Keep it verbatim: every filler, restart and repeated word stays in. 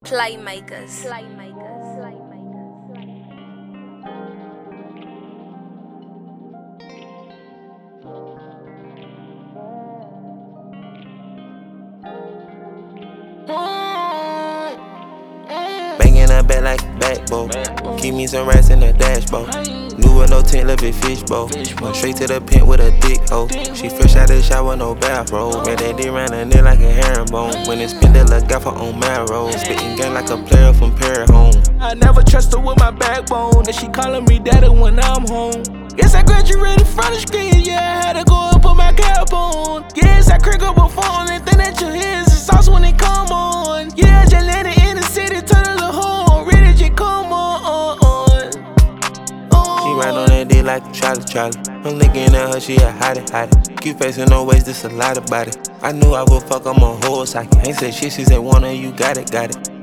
Playmakers. Playmakers. Banging her back like a backbone. Keep me some rats in the dashboard. New with no tent, left it fishbowl. Went straight to the pit with a dick hoe. She fresh out the shower, no bathrobe. Ran that dick round her neck like a herringbone. When it spin that look out for on marrow. Spitting game like a player from Perry home. I never trust her with my backbone. And she calling me daddy when I'm home. Yes, I graduated from the street. Yeah, I had to go and put my cap on. Yes, I crack up a phone and think that your head is sauce when it come on. Yeah, just let it in the city, turn a little hole. Ready, just come on. on. She ride on that dick like a Charlie Charlie. I'm looking at her, she a hottie hottie. Keep facing no ways, this a lot about it. I knew I would fuck, I'm a whole socket. Ain't say shit, she said one of you got it, got it.